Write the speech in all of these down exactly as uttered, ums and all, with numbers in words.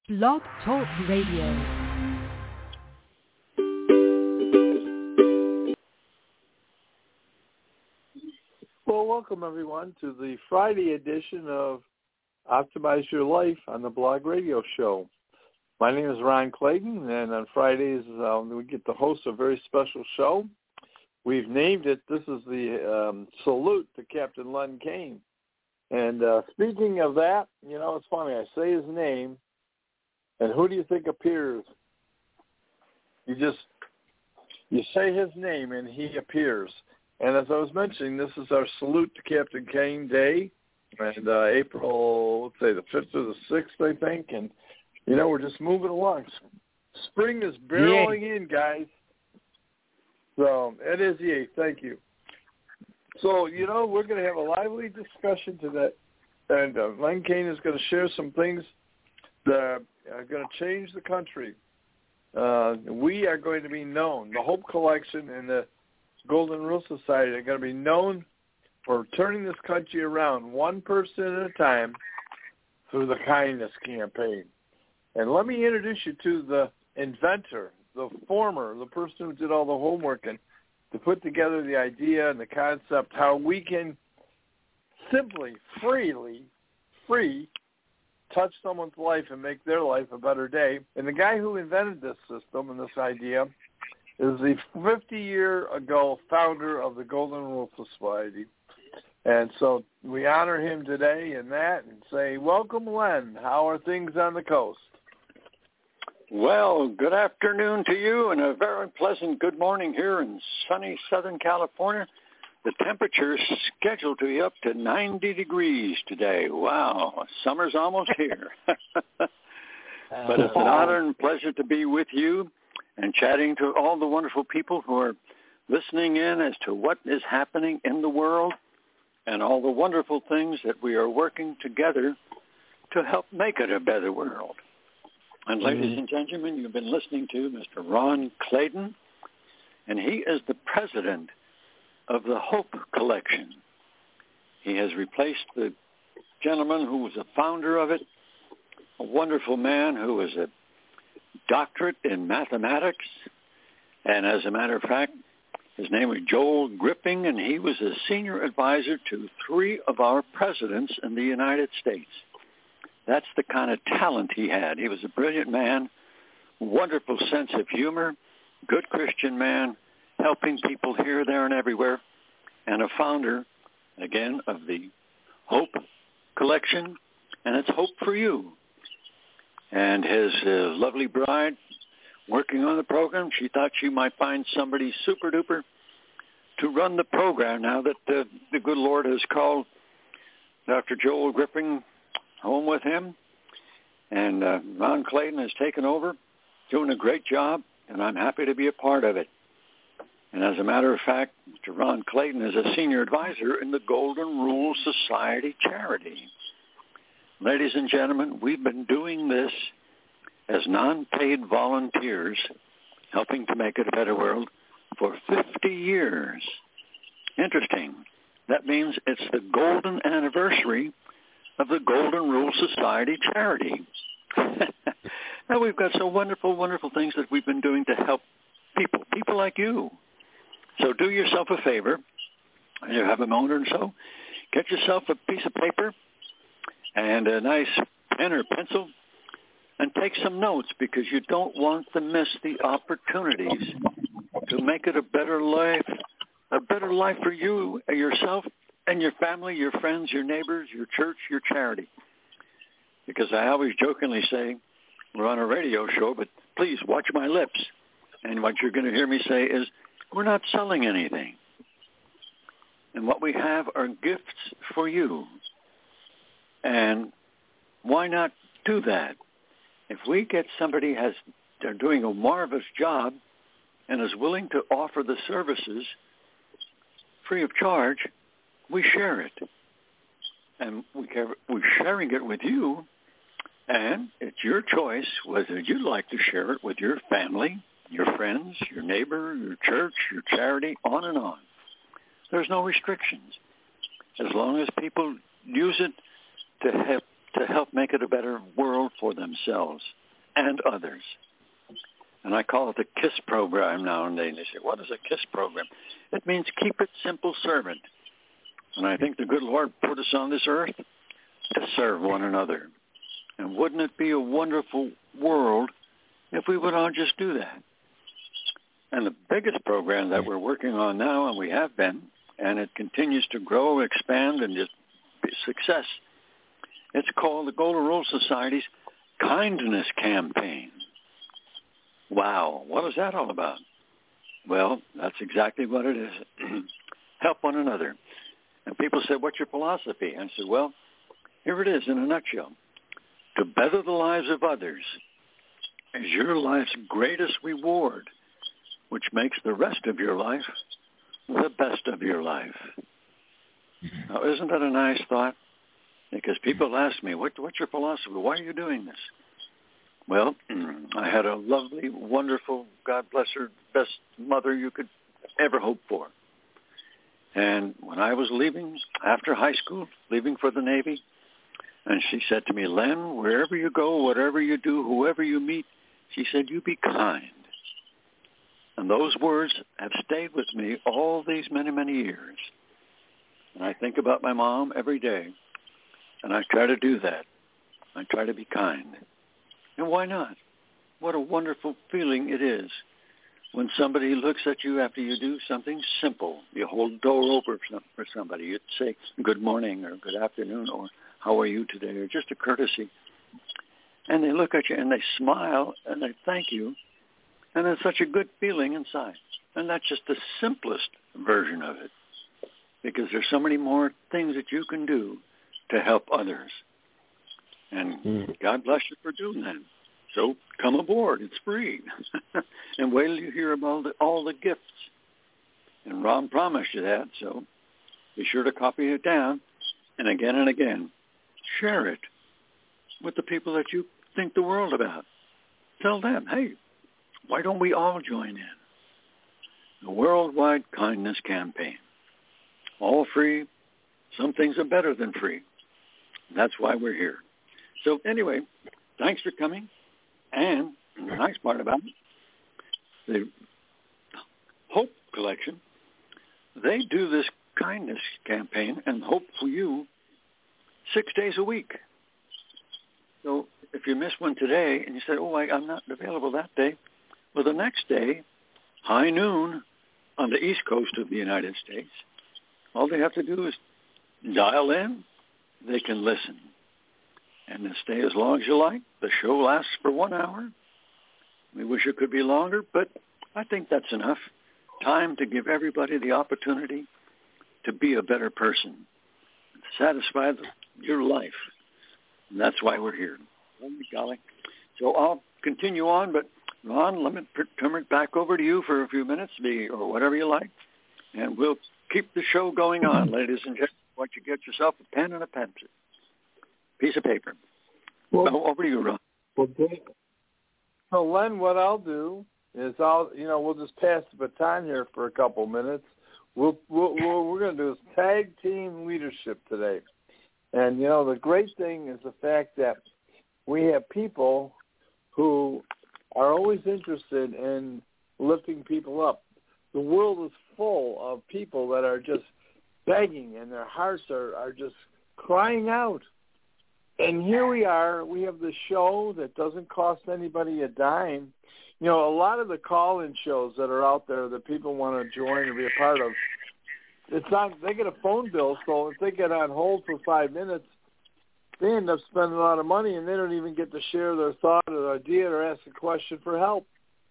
Blog Talk Radio. Well, welcome everyone to the Friday edition of Optimize Your Life on the Blog Radio Show. My name is Ron Clayton, and on Fridays uh, we get to host a very special show. We've named it, this is the um, Salute to Captain Len Kane. And uh, speaking of that, you know, it's funny, I say his name, and who do you think appears? You just, you say his name and he appears. And as I was mentioning, this is our Salute to Captain Kane Day, and uh, April, let's say the fifth or the sixth, I think. And, you know, we're just moving along. Spring is barreling yeah. in, guys. So it is the eighth. Thank you. So, you know, we're going to have a lively discussion today. And uh, Len Kane is going to share some things that are going to change the country. Uh, we are going to be known, the Hope Collection and the Golden Rule Society are going to be known for turning this country around one person at a time through the kindness campaign. And let me introduce you to the inventor, the former, the person who did all the homework and to put together the idea and the concept, how we can simply, freely, free, touch someone's life and make their life a better day. And the guy who invented this system and this idea is the fifty-year ago founder of the Golden Rule Society. And so we honor him today in that and say, welcome, Len. How are things on the coast? Well, good afternoon to you and a very pleasant good morning here in sunny Southern California. The temperature is scheduled to be up to ninety degrees today. Wow, summer's almost here. But it's an honor and pleasure to be with you and chatting to all the wonderful people who are listening in as to what is happening in the world and all the wonderful things that we are working together to help make it a better world. And ladies and gentlemen, you've been listening to Mister Ron Clayton, and he is the president of the Hope Collection. He has replaced the gentleman who was the founder of it, a wonderful man who was a doctorate in mathematics, and as a matter of fact, his name was Joel Gripping, and he was a senior advisor to three of our presidents in the United States. That's the kind of talent he had. He was a brilliant man, wonderful sense of humor, good Christian man, helping people here, there, and everywhere, and a founder, again, of the Hope Collection, and it's Hope for You. And his uh, lovely bride, working on the program, she thought she might find somebody super-duper to run the program now that uh, the good Lord has called Doctor Joel Gripping home with him. And uh, Ron Clayton has taken over, doing a great job, and I'm happy to be a part of it. And as a matter of fact, Mister Ron Clayton is a senior advisor in the Golden Rule Society charity. Ladies and gentlemen, we've been doing this as non-paid volunteers, helping to make it a better world, for fifty years. Interesting. That means it's the golden anniversary of the Golden Rule Society charity. Now we've got some wonderful, wonderful things that we've been doing to help people, people like you. So do yourself a favor. You have a moment or so. Get yourself a piece of paper and a nice pen or pencil and take some notes, because you don't want to miss the opportunities to make it a better life, a better life for you, yourself, and your family, your friends, your neighbors, your church, your charity. Because I always jokingly say, we're on a radio show, but please watch my lips. And what you're going to hear me say is, we're not selling anything. And what we have are gifts for you. And why not do that? If we get somebody has they're doing a marvelous job and is willing to offer the services free of charge, we share it. And we care, we're sharing it with you, and it's your choice whether you'd like to share it with your family, your friends, your neighbor, your church, your charity, on and on. There's no restrictions. As long as people use it to help to help make it a better world for themselves and others. And I call it the KISS program now and then. They say, what is a KISS program? It means keep it simple, servant. And I think the good Lord put us on this earth to serve one another. And wouldn't it be a wonderful world if we would all just do that? And the biggest program that we're working on now, and we have been, and it continues to grow, expand, and just be a success, it's called the Golden Rule Society's Kindness Campaign. Wow, what is that all about? Well, that's exactly what it is. Help one another. And people say, what's your philosophy? And I said, well, here it is in a nutshell. To better the lives of others is your life's greatest reward, which makes the rest of your life the best of your life. Now, isn't that a nice thought? Because people ask me, what, what's your philosophy? Why are you doing this? Well, I had a lovely, wonderful, God bless her, best mother you could ever hope for. And when I was leaving after high school, leaving for the Navy, and she said to me, Len, wherever you go, whatever you do, whoever you meet, she said, you be kind. And those words have stayed with me all these many, many years. And I think about my mom every day, and I try to do that. I try to be kind. And why not? What a wonderful feeling it is when somebody looks at you after you do something simple. You hold the door open for somebody. You'd say good morning or good afternoon or how are you today or just a courtesy. And they look at you and they smile and they thank you. And it's such a good feeling inside. And that's just the simplest version of it. Because there's so many more things that you can do to help others. And mm. God bless you for doing that. So come aboard. It's free. And wait till you hear about all the, all the gifts. And Ron promised you that, so be sure to copy it down. And again and again, share it with the people that you think the world about. Tell them, hey, why don't we all join in? The Worldwide Kindness Campaign. All free. Some things are better than free. That's why we're here. So anyway, thanks for coming. And the nice part about it, the Hope Collection, they do this kindness campaign and Hope for You six days a week. So if you miss one today and you say, oh, I, I'm not available that day, well, the next day, high noon on the east coast of the United States, all they have to do is dial in. They can listen. And then stay as long as you like. The show lasts for one hour. We wish it could be longer, but I think that's enough time to give everybody the opportunity to be a better person, satisfy the, your life. And that's why we're here. Oh, golly. So I'll continue on, but Ron, let me turn it back over to you for a few minutes, or whatever you like, and we'll keep the show going on, ladies and gentlemen. Why don't you get yourself a pen and a pencil, piece of paper. Well, oh, over to you, Ron. Well, so, Len, what I'll do is I'll, you know, we'll just pass the baton here for a couple minutes. We'll, we'll, we'll we're going to do is tag team leadership today, and you know, the great thing is the fact that we have people who are always interested in lifting people up. The world is full of people that are just begging, and their hearts are, are just crying out. And here we are. We have the show that doesn't cost anybody a dime. You know, a lot of the call-in shows that are out there that people want to join or be a part of, it's not, they get a phone bill, so if they get on hold for five minutes, they end up spending a lot of money, and they don't even get to share their thought or idea or ask a question for help.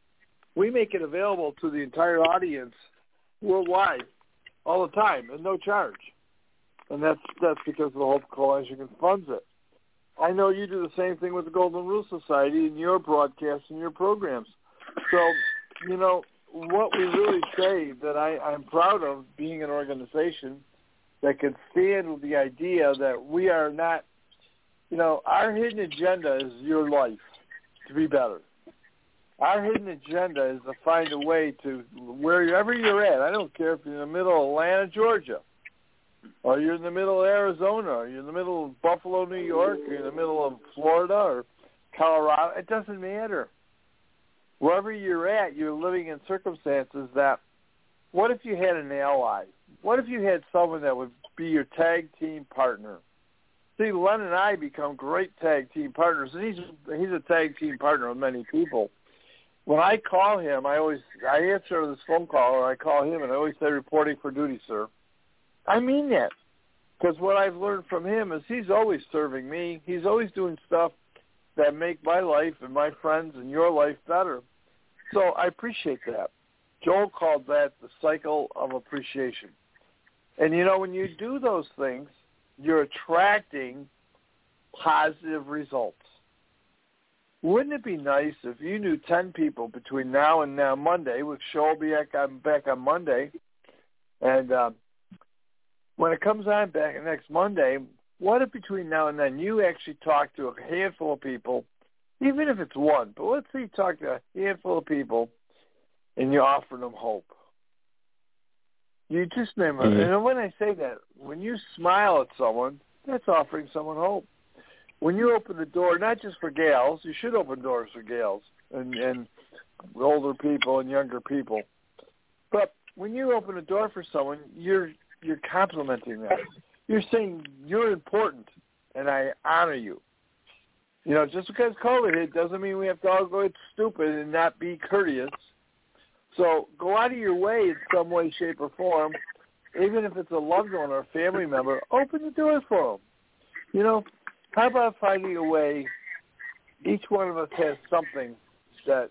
We make it available to the entire audience worldwide all the time at no charge. And that's that's because the Hope Coalition funds it. I know you do the same thing with the Golden Rule Society in your broadcasts and your programs. So, you know, what we really say that I, I'm proud of being an organization that can stand with the idea that we are not, you know, our hidden agenda is your life to be better. Our hidden agenda is to find a way to, wherever you're at, I don't care if you're in the middle of Atlanta, Georgia, or you're in the middle of Arizona, or you're in the middle of Buffalo, New York, or you're in the middle of Florida or Colorado. It doesn't matter. Wherever you're at, you're living in circumstances that, what if you had an ally? What if you had someone that would be your tag team partner? See, Len and I become great tag team partners, and he's he's a tag team partner with many people. When I call him, I always I answer this phone call, or I call him, and I always say, "Reporting for duty, sir." I mean that, because what I've learned from him is he's always serving me. He's always doing stuff that make my life and my friends and your life better. So I appreciate that. Joel called that the cycle of appreciation. And, you know, when you do those things, you're attracting positive results. Wouldn't it be nice if you knew ten people between now and now Monday, which show will be back on, back on Monday, and uh, when it comes on back next Monday, what if between now and then you actually talk to a handful of people, even if it's one, but let's say you talk to a handful of people and you offer them hope. You just never, mm-hmm. and when I say that, when you smile at someone, that's offering someone hope. When you open the door, not just for gals, you should open doors for gals and, and older people and younger people, but when you open a door for someone, you're you're complimenting them. You're saying you're important, and I honor you. You know, just because COVID hit doesn't mean we have to all go stupid and not be courteous. So go out of your way in some way, shape, or form, even if it's a loved one or a family member, open the door for them. You know, how about finding a way, each one of us has something that,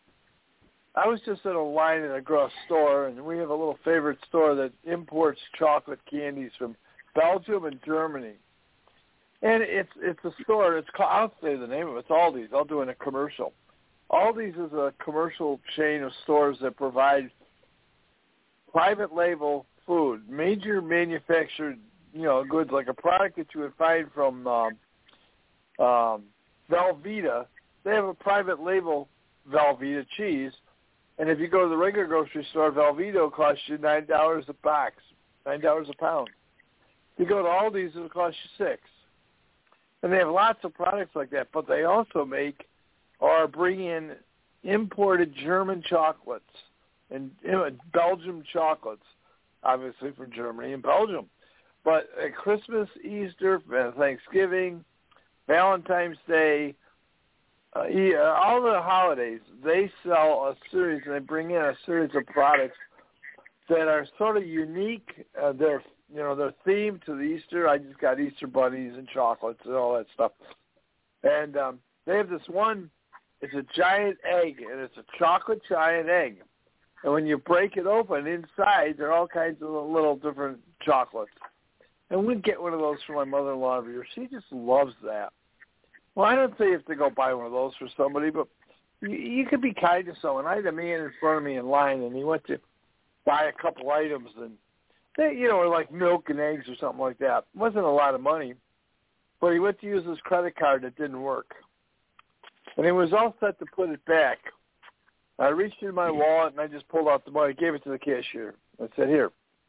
I was just in a line at a grocery store, and we have a little favorite store that imports chocolate candies from Belgium and Germany. And it's it's a store, it's called, I'll say the name of it, it's Aldi's. I'll do it in a commercial. Aldi's is a commercial chain of stores that provide private label food, major manufactured, you know, goods, like a product that you would find from um, um, Velveeta. They have a private label Velveeta cheese, and if you go to the regular grocery store, Velveeta will cost you nine dollars a box, nine dollars a pound. If you go to Aldi's, it'll cost you six. And they have lots of products like that, but they also make or bring in imported German chocolates and you know, Belgium chocolates, obviously from Germany and Belgium. But at Christmas, Easter, Thanksgiving, Valentine's Day, uh, all the holidays, they sell a series, and they bring in a series of products that are sort of unique. Uh, they're You know, they're themed to the Easter. I just got Easter bunnies and chocolates and all that stuff. And um, they have this one, it's a giant egg, and it's a chocolate giant egg. And when you break it open, inside, there are all kinds of little different chocolates. And we'd get one of those for my mother-in-law over here. She just loves that. Well, I don't say you have to go buy one of those for somebody, but you, you could be kind to someone. I had a man in front of me in line, and he went to buy a couple items, and they, you know, like milk and eggs or something like that. It wasn't a lot of money, but he went to use his credit card that didn't work. And he was all set to put it back. I reached in my wallet, and I just pulled out the money, gave it to the cashier. I said, here.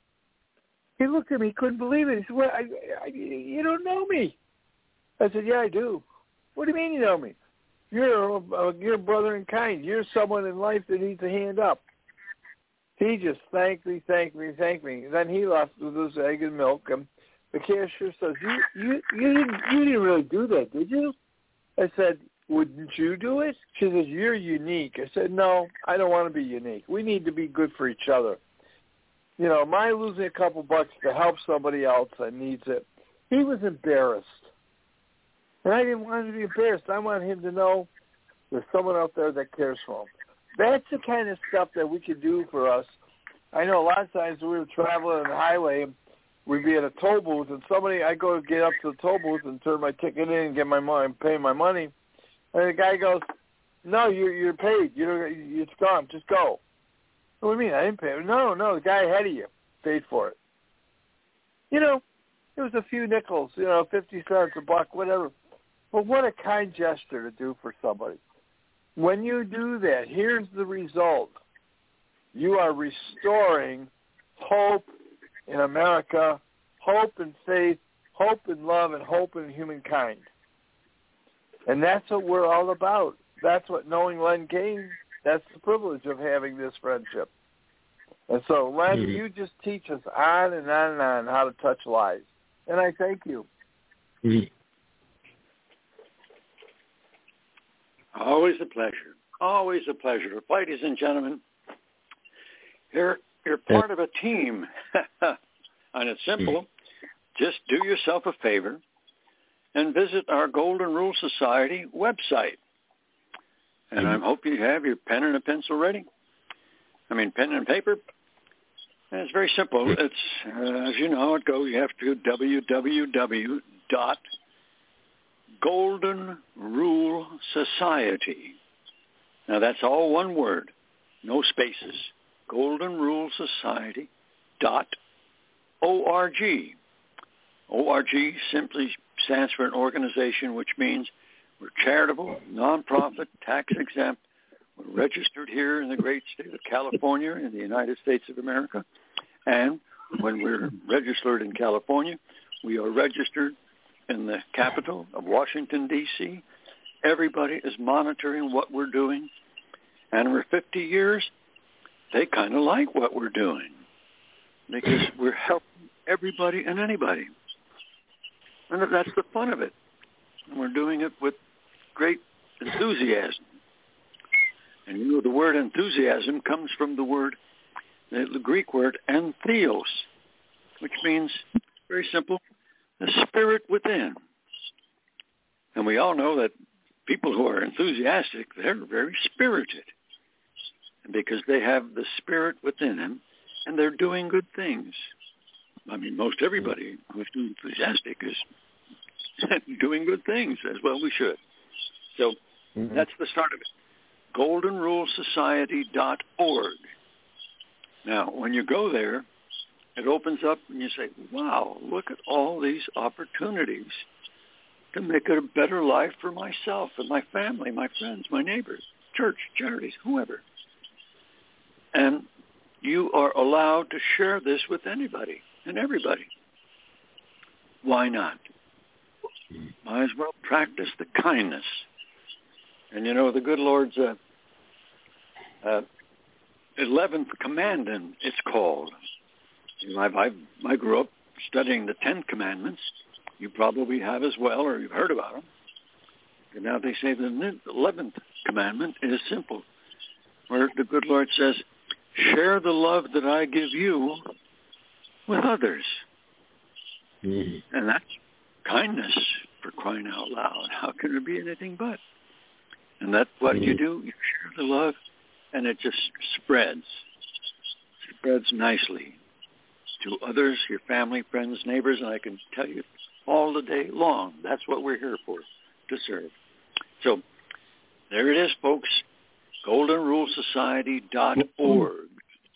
He looked at me, he couldn't believe it. He said, well, I, I, you don't know me. I said, yeah, I do. What do you mean you know me? You're a, you're a brother in kind. You're someone in life that needs a hand up. He just thanked me, thanked me, thanked me. Then he left with his egg and milk. And the cashier says, you, you, you, didn't, you didn't really do that, did you? I said, wouldn't you do it? She says, you're unique. I said, no, I don't want to be unique. We need to be good for each other. You know, my losing a couple bucks to help somebody else that needs it, he was embarrassed. And I didn't want him to be embarrassed. I want him to know there's someone out there that cares for him. That's the kind of stuff that we could do for us. I know a lot of times we were traveling on the highway, we'd be at a toll booth, and somebody, I go to get up to the toll booth and turn my ticket in and get my money, pay my money, and the guy goes, no, you're, you're paid. You're, it's gone. Just go. What do you mean? I didn't pay. No, no, the guy ahead of you paid for it. You know, it was a few nickels, you know, fifty cents, a buck, whatever. But what a kind gesture to do for somebody. When you do that, here's the result. You are restoring hope in America, hope and faith, hope and love, and hope in humankind. And that's what we're all about. That's what knowing Len Kane, that's the privilege of having this friendship. And so, Len, mm-hmm. you just teach us on and on and on how to touch lives. And I thank you. Mm-hmm. Always a pleasure. Always a pleasure. Ladies and gentlemen, you're, you're part of a team. And it's simple. Just do yourself a favor and visit our Golden Rule Society website. And I hope you have your pen and a pencil ready. I mean, pen and paper. And it's very simple. It's, uh, as you know, it goes, you have to w w w dot golden rule society. Now, that's all one word, no spaces. golden rule society dot org. O R G simply stands for an organization, which means we're charitable, nonprofit, tax-exempt. We're registered here in the great state of California in the United States of America. And when we're registered in California, we are registered in the capital of Washington, D C Everybody is monitoring what we're doing. And for fifty years, they kind of like what we're doing because we're helping everybody and anybody. And that's the fun of it. And we're doing it with great enthusiasm. And you know, the word enthusiasm comes from the word, the Greek word entheos, which means, very simple, the spirit within. And we all know that people who are enthusiastic, they're very spirited. And because they have the spirit within them, and they're doing good things. I mean, most everybody who's enthusiastic is doing good things, as well we should. So mm-hmm. that's the start of it. golden rule society dot org. Now, when you go there, it opens up and you say, wow, look at all these opportunities to make it a better life for myself and my family, my friends, my neighbors, church, charities, whoever. And you are allowed to share this with anybody and everybody. Why not? Might as well practice the kindness. And you know, the good Lord's uh, uh, eleventh commandment, it's called. You know, I, I, I grew up studying the Ten Commandments. You probably have as well, or you've heard about them. And now they say the eleventh commandment is simple, where the good Lord says, share the love that I give you with others. Mm-hmm. And that's kindness, for crying out loud. How can there be anything but? And that's what mm-hmm. you do. You share the love, and it just spreads. Spreads nicely to others, your family, friends, neighbors, and I can tell you all the day long. That's what we're here for, to serve. So there it is, folks, golden rule society dot org.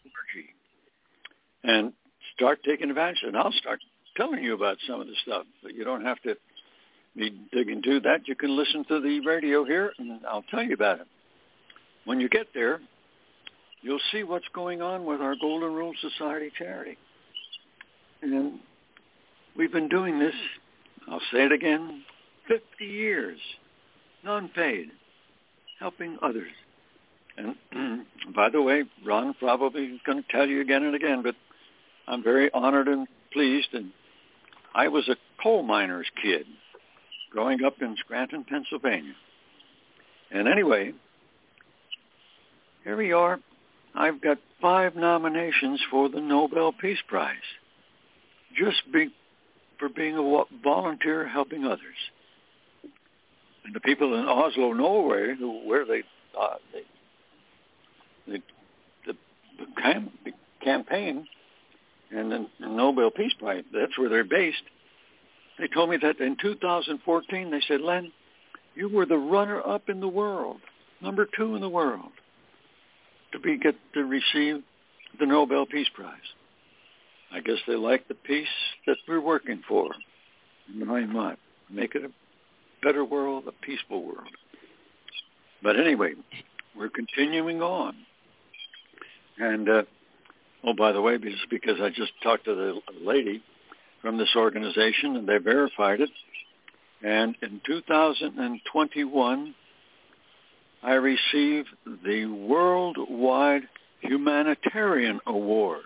And start taking advantage. And I'll start telling you about some of the stuff. But you don't have to be digging into that. You can listen to the radio here, and I'll tell you about it. When you get there, you'll see what's going on with our Golden Rule Society charity. And we've been doing this, I'll say it again, fifty years, non-paid, helping others. And by the way, Ron probably is going to tell you again and again, but I'm very honored and pleased. And I was a coal miner's kid growing up in Scranton, Pennsylvania. And anyway, here we are. I've got five nominations for the Nobel Peace Prize, just be, for being a volunteer helping others. And the people in Oslo, Norway, who, where they, uh, they the, the, the, cam, the campaign and the, the Nobel Peace Prize, that's where they're based. They told me that in two thousand fourteen, they said, Len, you were the runner-up in the world, number two in the world, to be get to receive the Nobel Peace Prize. I guess they like the peace that we're working for. Why not? Make it a better world, a peaceful world. But anyway, we're continuing on. And, uh, oh, by the way, just because I just talked to the lady, from this organization, and they verified it. And in two thousand twenty-one, I received the Worldwide Humanitarian Award.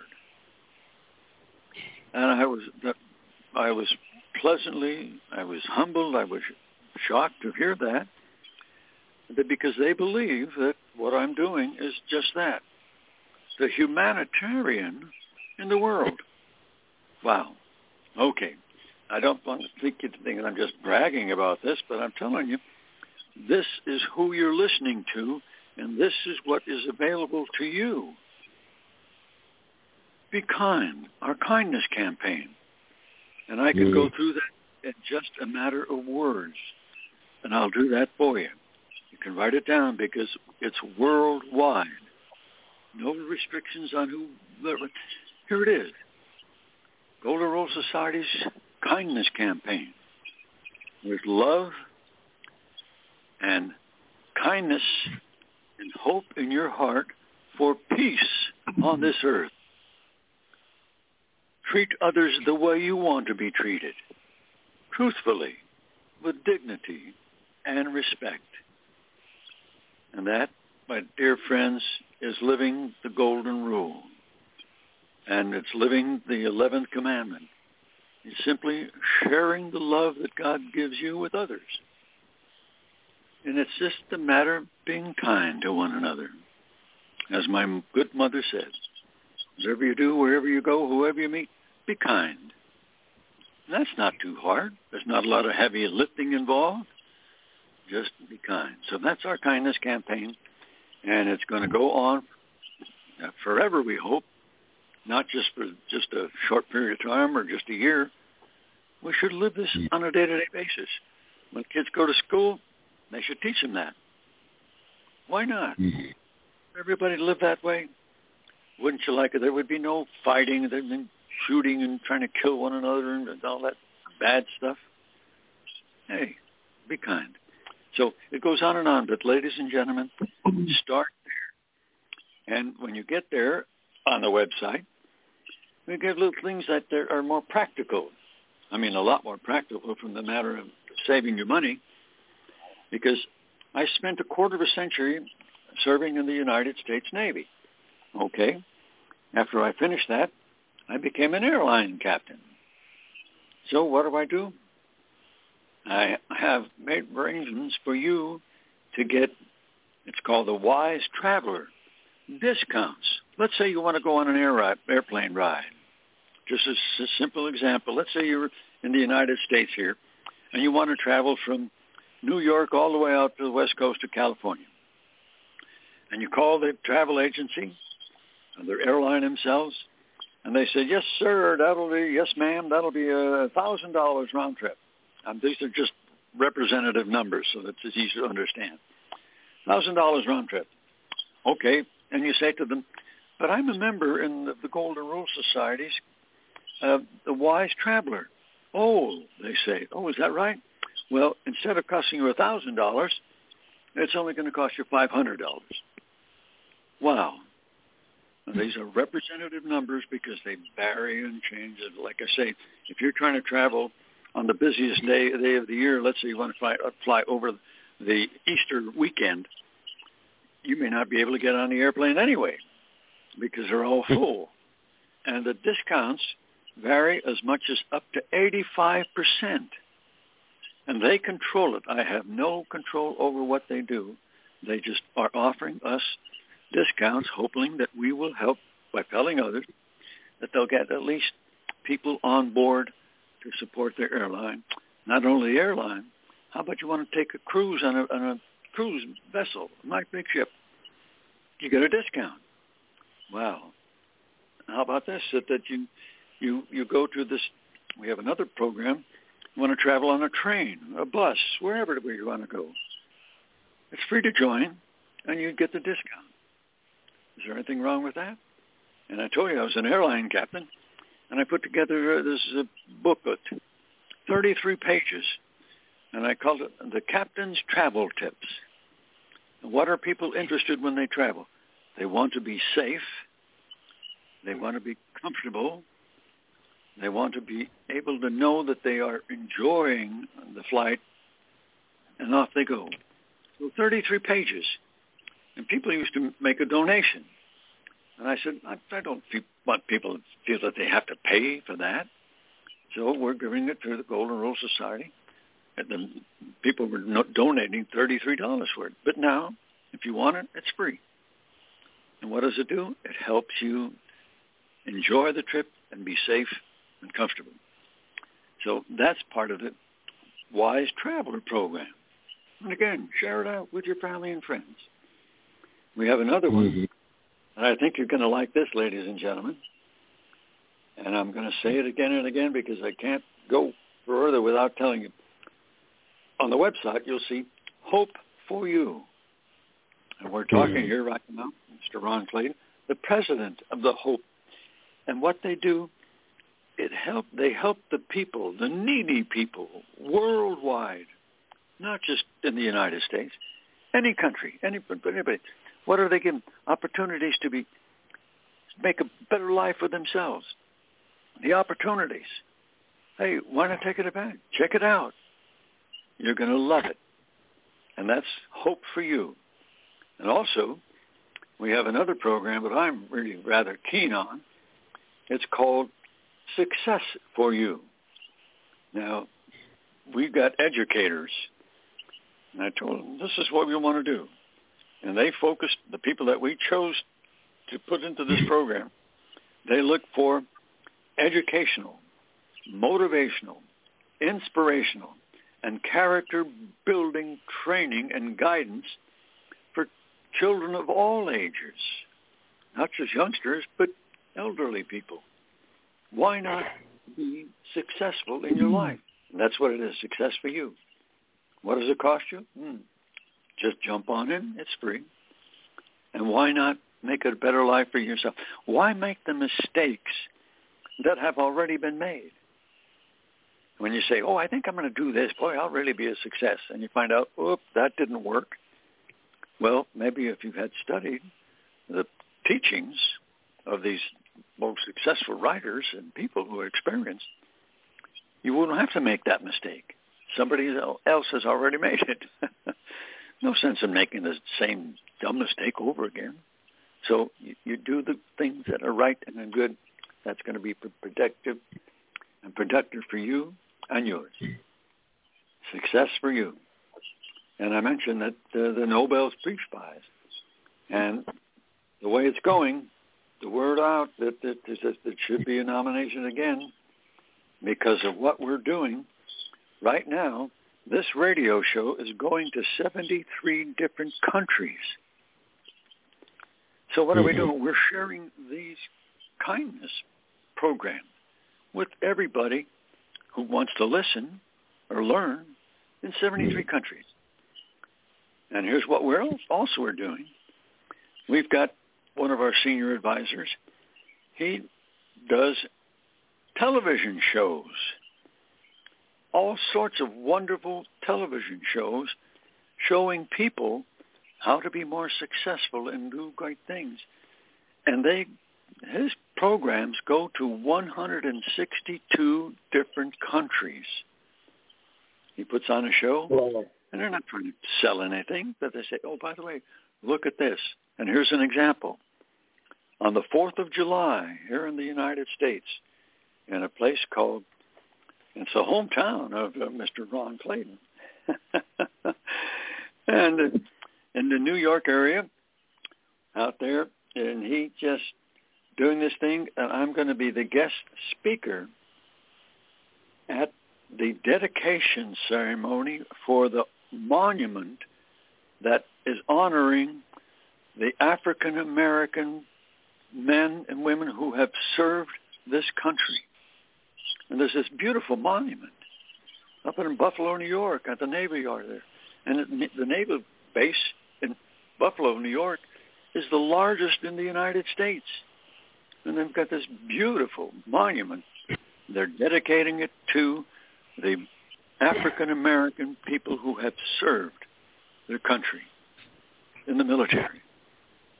And I was I was pleasantly, I was humbled, I was shocked to hear that, because they believe that what I'm doing is just that, the humanitarian in the world. Wow. Okay. I don't want to think you think that I'm just bragging about this, but I'm telling you, this is who you're listening to, and this is what is available to you. Be kind, our kindness campaign. And I can mm. go through that in just a matter of words, and I'll do that for you. You can write it down because it's worldwide. No restrictions on who. Here it is. Golden Rule Society's kindness campaign. With love and kindness and hope in your heart for peace on this earth. Treat others the way you want to be treated, truthfully, with dignity and respect. And that, my dear friends, is living the Golden Rule. And it's living the eleventh commandment. It's simply sharing the love that God gives you with others. And it's just a matter of being kind to one another. As my good mother says, whatever you do, wherever you go, whoever you meet, be kind. And that's not too hard. There's not a lot of heavy lifting involved. Just be kind. So that's our kindness campaign. And it's going to go on forever, we hope. Not just for just a short period of time or just a year. We should live this on a day-to-day basis. When kids go to school, they should teach them that. Why not? Mm-hmm. Everybody live that way. Wouldn't you like it? There would be no fighting, there'd be shooting and trying to kill one another and all that bad stuff. Hey, be kind. So it goes on and on, but ladies and gentlemen, start there. And when you get there on the website, we get little things that are more practical. I mean, a lot more practical from the matter of saving your money, because I spent a quarter of a century serving in the United States Navy. Okay. After I finished that, I became an airline captain. So what do I do? I have made arrangements for you to get, it's called the Wise Traveler discounts. Let's say you want to go on an air ride, airplane ride. Just as a simple example. Let's say you're in the United States here, and you want to travel from New York all the way out to the west coast of California. And you call the travel agency, or their airline themselves, and they say, yes, sir, that'll be, yes, ma'am, that'll be a one thousand dollars round trip. Um, these are just representative numbers, so that it's easy to understand. one thousand dollars round trip. Okay, and you say to them, but I'm a member in the, the Golden Rule Societies, uh, the Wise Traveler. Oh, they say, oh, is that right? Well, instead of costing you one thousand dollars, it's only going to cost you five hundred dollars. Wow. Now, these are representative numbers because they vary and change. Like I say, if you're trying to travel on the busiest day, day of the year, let's say you want to fly, fly over the Easter weekend, you may not be able to get on the airplane anyway because they're all full. And the discounts vary as much as up to eighty-five percent. And they control it. I have no control over what they do. They just are offering us discounts, hoping that we will help by telling others that they'll get at least people on board to support their airline. Not only the airline, how about you want to take a cruise on a, on a cruise vessel, a nice big ship? You get a discount. Wow. How about this? That, that you, you, you go to this, we have another program, you want to travel on a train, a bus, wherever you want to go. It's free to join, and you get the discount. Is there anything wrong with that? And I told you I was an airline captain, and I put together uh, this uh, booklet, thirty-three pages, and I called it The Captain's Travel Tips. And what are people interested when they travel? They want to be safe. They want to be comfortable. They want to be able to know that they are enjoying the flight, and off they go. So thirty-three pages. And people used to make a donation. And I said, I, I don't feel, want people to feel that they have to pay for that. So we're giving it to the Golden Rule Society. And the people were no, donating thirty-three dollars for it. But now, if you want it, it's free. And what does it do? It helps you enjoy the trip and be safe and comfortable. So that's part of the Wise Traveler program. And again, share it out with your family and friends. We have another one, mm-hmm. and I think you're going to like this, ladies and gentlemen. And I'm going to say it again and again because I can't go further without telling you. On the website, you'll see Hope for You. And we're talking mm-hmm. here right now, Mister Ron Clayton, the president of the Hope. And what they do, it help. They help the people, the needy people, worldwide, not just in the United States, any country, anybody. anybody. What are they giving? Opportunities to be make a better life for themselves. The opportunities. Hey, why not take it advantage? Check it out. You're going to love it. And that's Hope for You. And also, we have another program that I'm really rather keen on. It's called Success for You. Now, we've got educators. And I told them, this is what we want to do. And they focused, the people that we chose to put into this program, they look for educational, motivational, inspirational, and character-building training and guidance for children of all ages, not just youngsters, but elderly people. Why not be successful in your life? And that's what it is, Success for You. What does it cost you? Hmm. Just jump on in. It's free. And why not make a better life for yourself? Why make the mistakes that have already been made? When you say, oh, I think I'm going to do this, boy, I'll really be a success. And you find out, oh, that didn't work. Well, maybe if you had studied the teachings of these most successful writers and people who are experienced, you wouldn't have to make that mistake. Somebody else has already made it. No sense in making the same dumb mistake over again. So you, you do the things that are right and good. That's going to be protective and productive for you and yours. Success for You. And I mentioned that uh, the Nobel's Peace Prize. And the way it's going, the word out that, that, that, that should be a nomination again because of what we're doing right now. This radio show is going to seventy-three different countries. So what are we doing? We're sharing these kindness programs with everybody who wants to listen or learn in seventy-three countries. And here's what we're also we're doing. We've got one of our senior advisors. He does television shows. All sorts of wonderful television shows showing people how to be more successful and do great things. And they, his programs go to one hundred sixty-two different countries. He puts on a show, wow. And they're not trying to sell anything, but they say, oh, by the way, look at this. And here's an example. On the fourth of July, here in the United States, in a place called, it's a hometown of uh, Mister Ron Clayton. And uh, in the New York area, out there, and he just doing this thing, and I'm going to be the guest speaker at the dedication ceremony for the monument that is honoring the African-American men and women who have served this country. And there's this beautiful monument up in Buffalo, New York, at the Navy Yard there. And the naval base in Buffalo, New York, is the largest in the United States. And they've got this beautiful monument. They're dedicating it to the African-American people who have served their country in the military.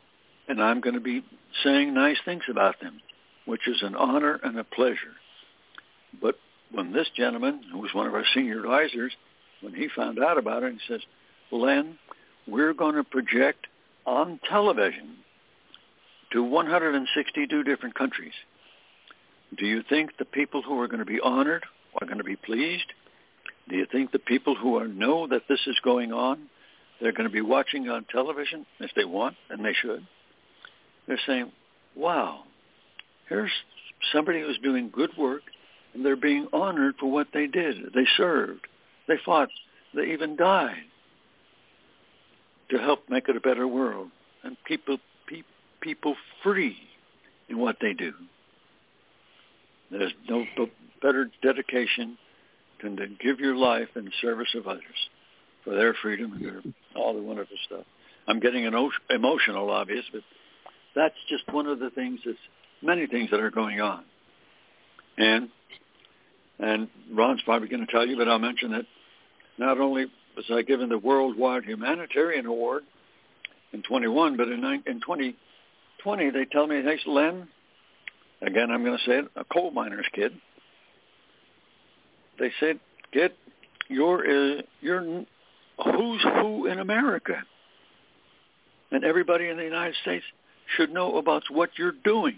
And I'm going to be saying nice things about them, which is an honor and a pleasure. But when this gentleman, who was one of our senior advisors, when he found out about it, he says, Len, we're going to project on television to one hundred sixty-two different countries. Do you think the people who are going to be honored are going to be pleased? Do you think the people who are, know that this is going on, they're going to be watching on television if they want, and they should? They're saying, wow, here's somebody who's doing good work, and they're being honored for what they did. They served. They fought. They even died to help make it a better world and keep pe- people free in what they do. There's no better dedication than to give your life in service of others for their freedom and their, all the wonderful stuff. I'm getting an o- emotional, obvious, but that's just one of the things that's many things that are going on. And and Ron's probably going to tell you, but I'll mention that not only was I given the Worldwide Humanitarian Award in twenty-one, but in, in twenty twenty they tell me, hey, Len, again, I'm going to say it, a coal miner's kid. They said, kid, you're, uh, you're who's who in America. And everybody in the United States should know about what you're doing.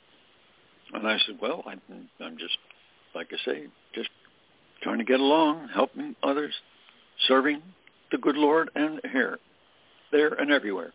And I said, well, I'm, I'm just, like I say, just trying to get along, helping others, serving the good Lord, and here, there, and everywhere.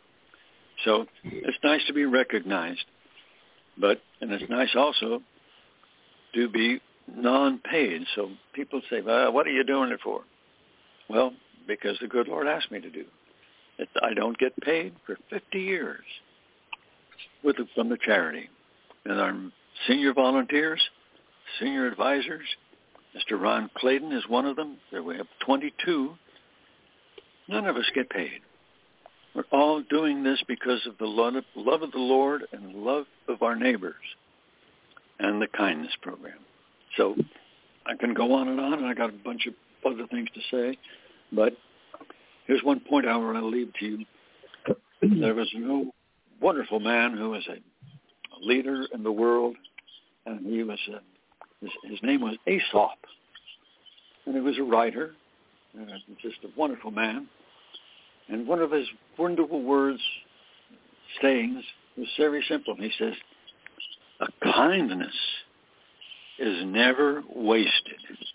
So it's nice to be recognized, but, and it's nice also to be non-paid. So people say, well, what are you doing it for? Well, because the good Lord asked me to do it. I don't get paid for fifty years with the, from the charity. And our senior volunteers, senior advisors, Mister Ron Clayton is one of them. There we have twenty-two. None of us get paid. We're all doing this because of the love of, love of the Lord and love of our neighbors and the kindness program. So I can go on and on, and I got a bunch of other things to say, but here's one point I want to leave to you. There was a wonderful man who was a leader in the world, and he was a, his, his name was Aesop, and he was a writer, and just a wonderful man. And one of his wonderful words, sayings, was very simple. He says, a kindness is never wasted.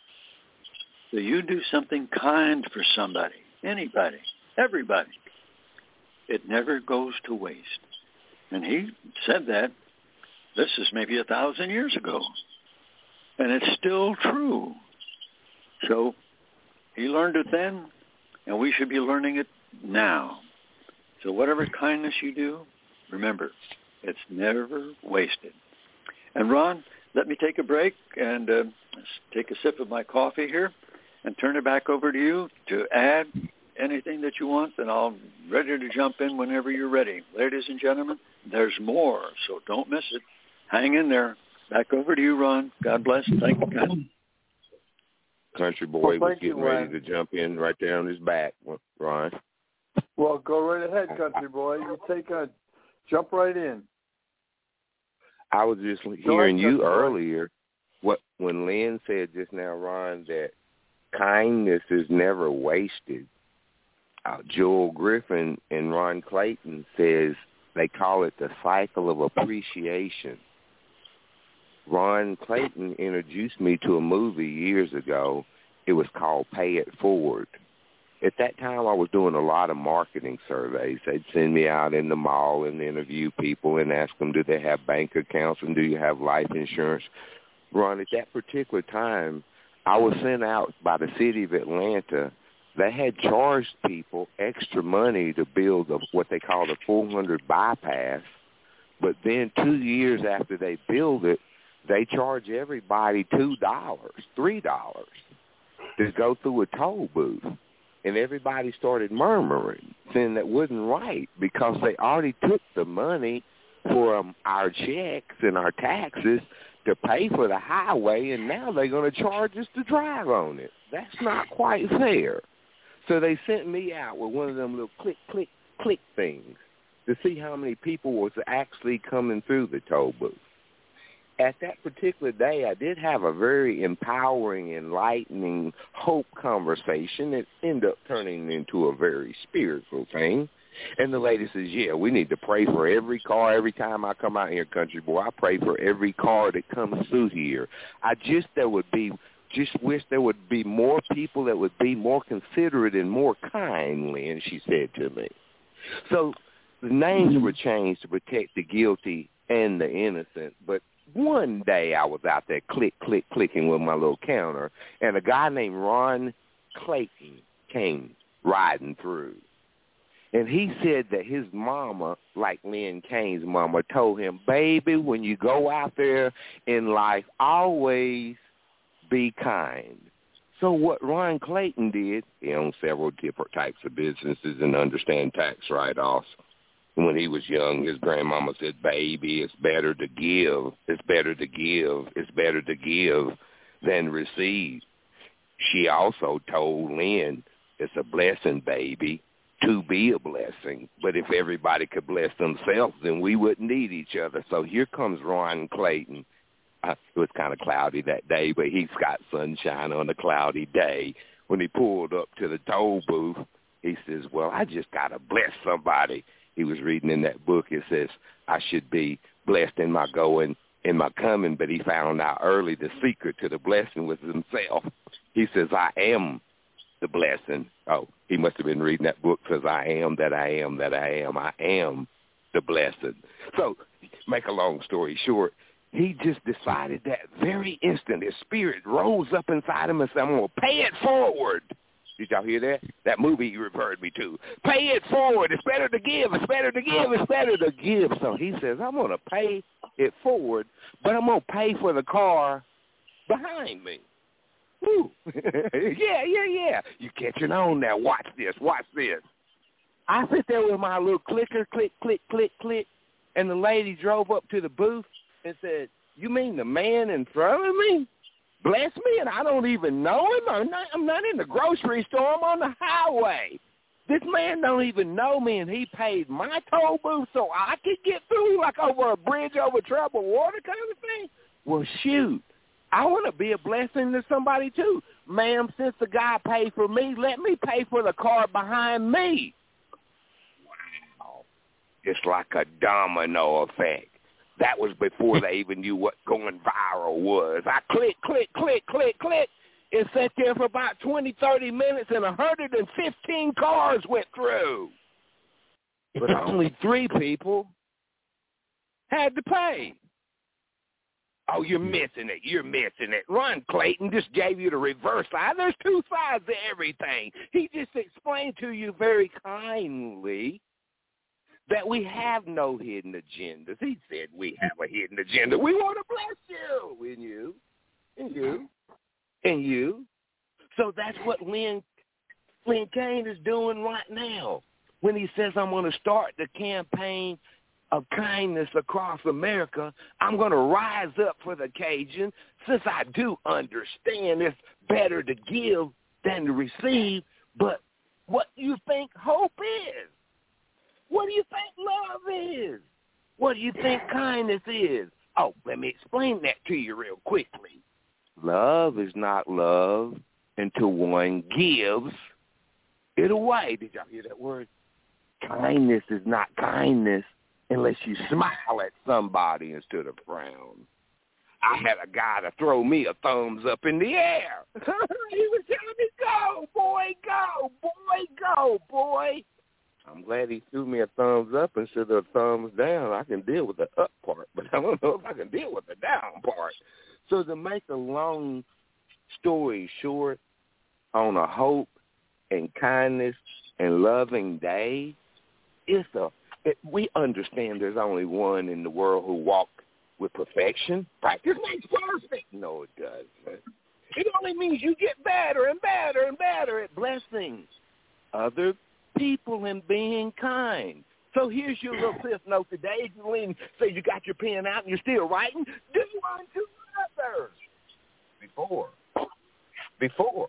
So you do something kind for somebody, anybody, everybody, it never goes to waste. And he said that, this is maybe a thousand years ago, and it's still true. So he learned it then, and we should be learning it now. So whatever kindness you do, remember, it's never wasted. And Ron, let me take a break and uh, take a sip of my coffee here and turn it back over to you to add anything that you want, and I'll be ready to jump in whenever you're ready. Ladies and gentlemen, there's more, so don't miss it. Hang in there. Back over to you, Ron. God bless. Thank you, God. Country boy well, was getting you, ready to jump in right there on his back, Ron. Well, go right ahead, country boy. You take a jump right in. I was just hearing you earlier, what when Lynn said just now, Ron, that kindness is never wasted. Uh, Joel Griffin and Ron Clayton says they call it the cycle of appreciation. Ron Clayton introduced me to a movie years ago. It was called Pay It Forward. At that time, I was doing a lot of marketing surveys. They'd send me out in the mall and interview people and ask them, do they have bank accounts and do you have life insurance? Ron, at that particular time, I was sent out by the city of Atlanta. They had charged people extra money to build a, what they called a four hundred bypass, but then two years after they build it, they charge everybody two dollars, three dollars to go through a toll booth. And everybody started murmuring, saying that wasn't right because they already took the money for um, our checks and our taxes to pay for the highway, and now they're going to charge us to drive on it. That's not quite fair. So they sent me out with one of them little click, click, click things to see how many people was actually coming through the toll booth. at that particular day, I did have a very empowering, enlightening, hope conversation that ended up turning into a very spiritual thing. And the lady says, yeah, we need to pray for every car. Every time I come out here, country boy, I pray for every car that comes through here. I just there would be, just wish there would be more people that would be more considerate and more kindly, and she said to me. So the names were changed to protect the guilty and the innocent, but one day I was out there click, click, clicking with my little counter, and a guy named Ron Clayton came riding through. And he said that his mama, like Lynn Kane's mama, told him, baby, when you go out there in life, always be kind. So what Ron Clayton did, he owned several different types of businesses and understand tax write-offs. When he was young, his grandmama said, baby, it's better to give, it's better to give, it's better to give than receive. She also told Lynn, it's a blessing, baby, to be a blessing. But if everybody could bless themselves, then we wouldn't need each other. So here comes Ron Clayton. Uh, it was kind of cloudy that day, but he's got sunshine on a cloudy day. When he pulled up to the toll booth, he says, well, I just got to bless somebody. He was reading in that book, it says, I should be blessed in my going, in my coming, but he found out early the secret to the blessing was himself. He says, I am the blessing. Oh, he must have been reading that book, says, I am that I am that I am. I am the blessing. So, make a long story short, he just decided that very instant, his spirit rose up inside him and said, I'm going to pay it forward. Did y'all hear that? That movie you referred me to. Pay it forward. It's better to give. It's better to give. It's better to give. So he says, I'm going to pay it forward, but I'm going to pay for the car behind me. Woo. yeah, yeah, yeah. You catching on now. Watch this. Watch this. I sit there with my little clicker, click, click, click, click, and the lady drove up to the booth and said, you mean the man in front of me? Bless me, and I don't even know him. I'm not, I'm not in the grocery store. I'm on the highway. This man don't even know me, and he paid my toll booth so I could get through like over a bridge over troubled water kind of thing. Well, shoot, I want to be a blessing to somebody too. Ma'am, since the guy paid for me, let me pay for the car behind me. Wow. It's like a domino effect. That was before they even knew what going viral was. I click, click, click, click, click. It sat there for about twenty, thirty minutes, and one hundred fifteen cars went through. But only three people had to pay. Oh, you're missing it. You're missing it. Ron Clayton just gave you the reverse side. There's two sides to everything. He just explained to you very kindly that we have no hidden agendas. He said we have a hidden agenda. We want to bless you and you and you and you. So that's what Lynn, Lynn Kane is doing right now when he says, I'm going to start the campaign of kindness across America. I'm going to rise up for the occasion since I do understand it's better to give than to receive. But what do you think hope is? What do you think love is? What do you think kindness is? Oh, let me explain that to you real quickly. Love is not love until one gives it away. Did y'all hear that word? Kindness is not kindness unless you smile at somebody instead of frown. I had a guy to throw me a thumbs up in the air. He was telling me, go, boy, go, boy, go, boy. I'm glad he threw me a thumbs up instead of a thumbs down. I can deal with the up part, but I don't know if I can deal with the down part. So to make a long story short, on a hope and kindness and loving day, it's a it, we understand there's only one in the world who walked with perfection. Practice makes perfect. No, it doesn't. It only means you get better and better and better at blessing other people and being kind. So here's your little fifth note today. Lynn, say you got your pen out and you're still writing. Do unto others before, before,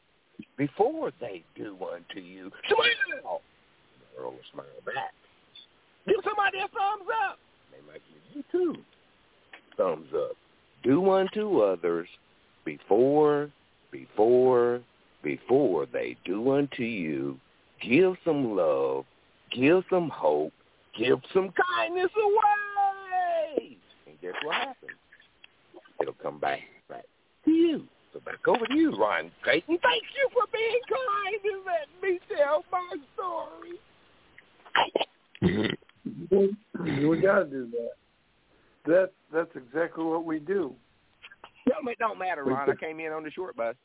before they do unto you. Smile. The girl will smile back. Give somebody a thumbs up. They might give you two. thumbs up. Do unto others before, before, before they do unto you. Give some love. Give some hope. Give some kindness away. And guess what happens? It'll come back, back to you. So back over to you, Ron Clayton. Thank you for being kind and letting me tell my story. We got to do that. That that's exactly what we do. It don't matter, Ron. I came in on the short bus.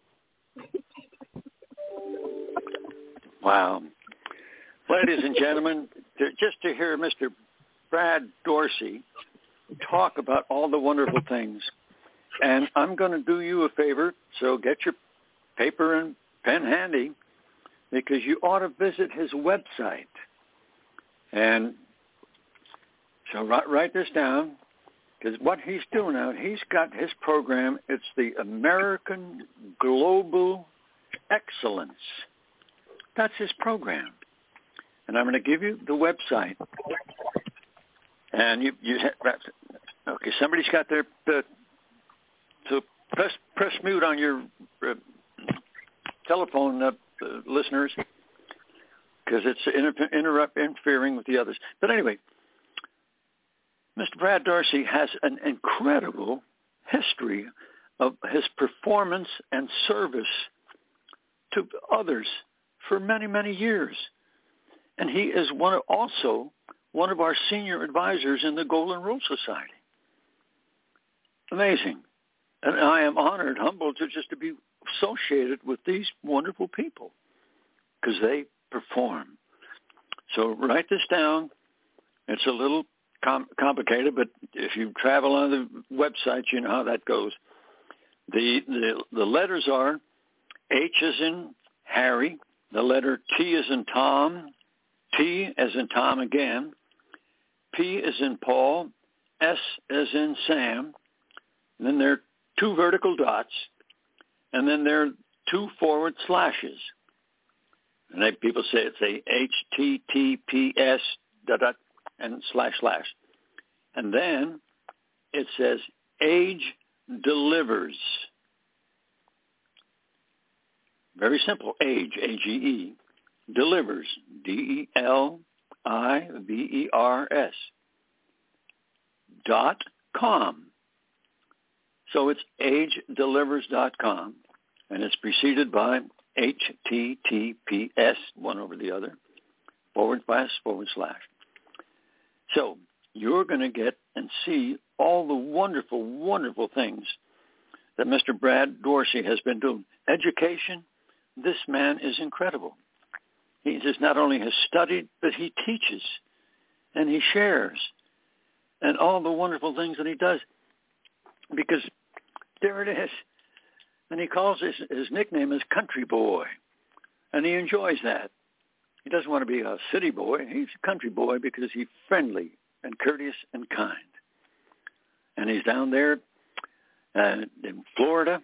Wow. Ladies and gentlemen, to, just to hear Mister Brad Dorsey talk about all the wonderful things. And I'm going to do you a favor, so get your paper and pen handy, because you ought to visit his website. And so write, write this down, because what he's doing now, he's got his program. It's the American Global Excellence. That's his program. And I'm going to give you the website. And you, you okay, somebody's got their, uh, so press, press mute on your uh, telephone, uh, uh, listeners, because it's inter- interrupt, interfering with the others. But anyway, Mister Brad Dorsey has an incredible history of his performance and service to others for many, many years. And he is one of, also one of our senior advisors in the Golden Rule Society. Amazing. And I am honored, humbled to just to be associated with these wonderful people because they perform. So write this down. It's a little com- complicated, but if you travel on the website, you know how that goes. The, the, the letters are H as in Harry, the letter T as in Tom, T as in Tom again, P as in Paul, S as in Sam, and then there are two vertical dots, and then there are two forward slashes. And they, people say it's a H T T P S dot, dot, and slash slash. And then it says Age Delivers. Very simple, Age, A G E, Delivers, D E L I V E R S, dot com. So it's age delivers dot com, and it's preceded by H T T P S, one over the other, forward slash, forward slash. So you're going to get and see all the wonderful, wonderful things that Mister Brad Dorsey has been doing. Education, this man is incredible. He just not only has studied, but he teaches, and he shares, and all the wonderful things that he does. Because there it is. And he calls his, his nickname is Country Boy, and he enjoys that. He doesn't want to be a city boy. He's a country boy because he's friendly and courteous and kind. And he's down there uh, in Florida.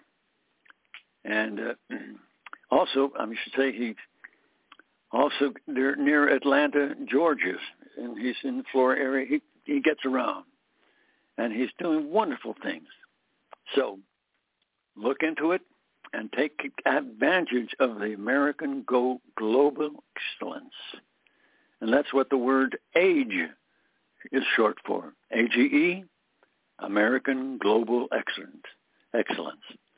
And uh, also, I should say, he's also near, near Atlanta, Georgia. And he's in the Florida area. He, he gets around. And he's doing wonderful things. So look into it and take advantage of the American Go Global Excellence. And that's what the word AGE is short for. A G E, American Global Excellence. Excellence.